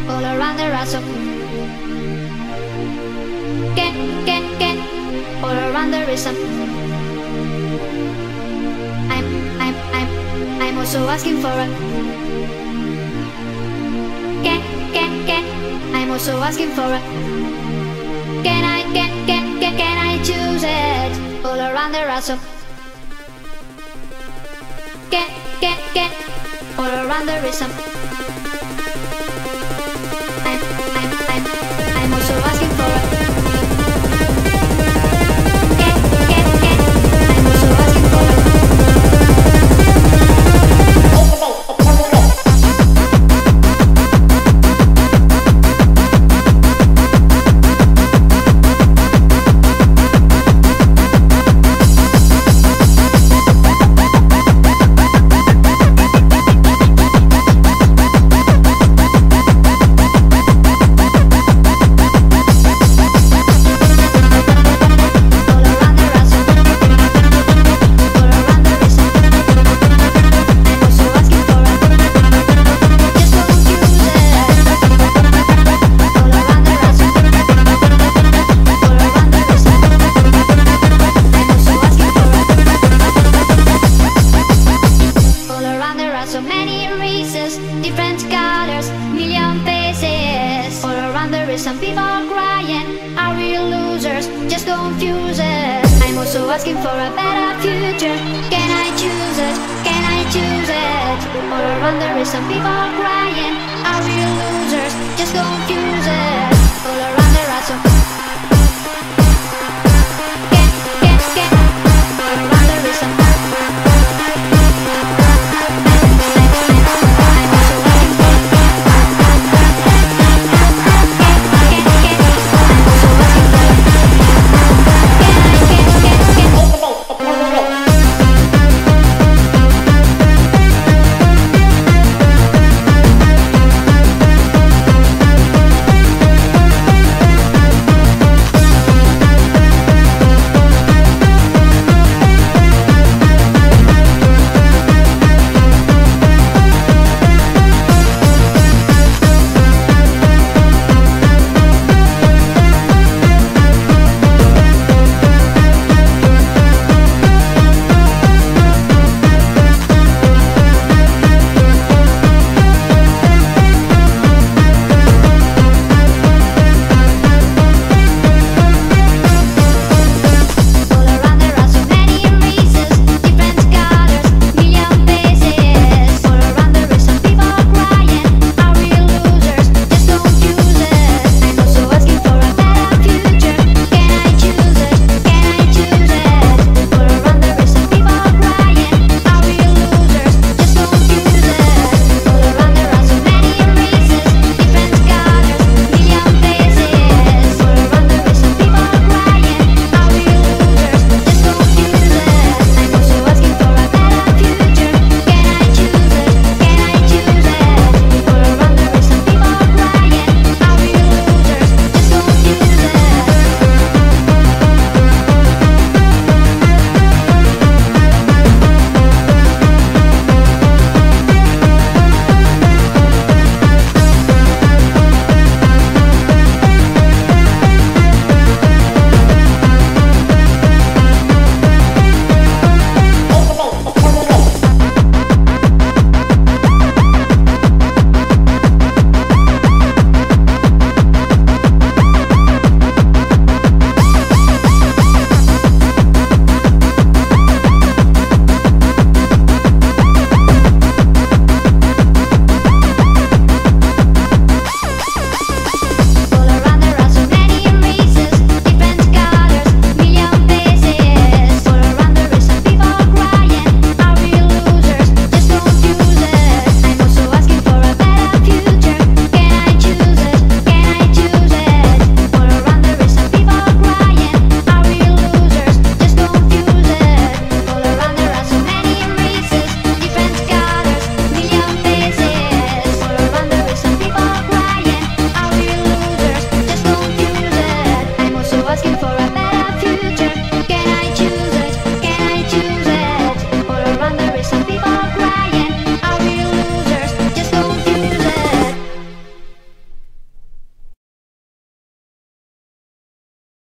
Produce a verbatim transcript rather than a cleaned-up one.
all around the rhythm. Get, get, get, all around the rhythm. I'm, I'm, I'm, I'm also asking for a. Get, get, get, I'm also asking for a. Can I, can, can, can, can I choose it? All around the rhythm. Get, get, get, all around the rhythm. I'm, I'm, I'm, I'm also asking for a. Get, get, get, I'm also asking for a. So many races, different colors, million faces. All around there is some people crying, are real losers, just confused. I'm also asking for a better future. Can I choose it? Can I choose it? All around there is some people crying,